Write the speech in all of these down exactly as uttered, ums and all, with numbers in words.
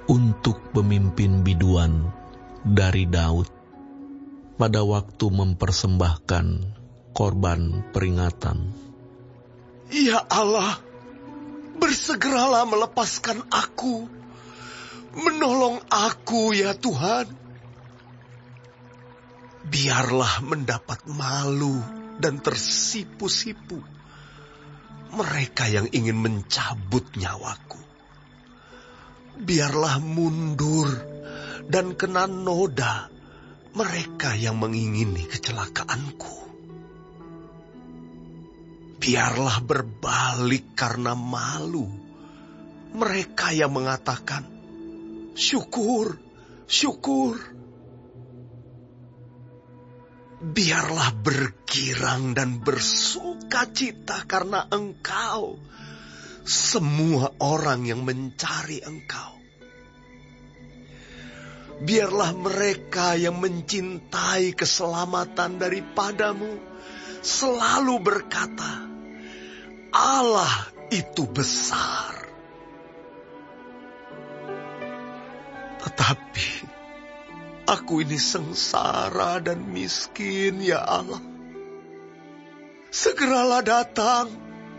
untuk pemimpin biduan dari Daud pada waktu mempersembahkan korban peringatan. Ya Allah, bersegeralah melepaskan aku, menolong aku ya Tuhan. Biarlah mendapat malu dan tersipu-sipu mereka yang ingin mencabut nyawaku. Biarlah mundur dan kena noda mereka yang mengingini kecelakaanku. Biarlah berbalik karena malu mereka yang mengatakan, syukur, syukur. Biarlah bergirang dan bersukacita karena Engkau, semua orang yang mencari Engkau. Biarlah mereka yang mencintai keselamatan daripadamu selalu berkata, Allah itu besar. Tetapi aku ini sengsara dan miskin, ya Allah. Segeralah datang.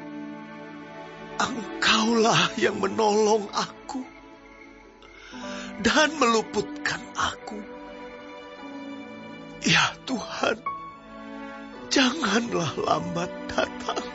Engkaulah yang menolong aku dan meluputkan aku. Ya Tuhan, janganlah lambat datang.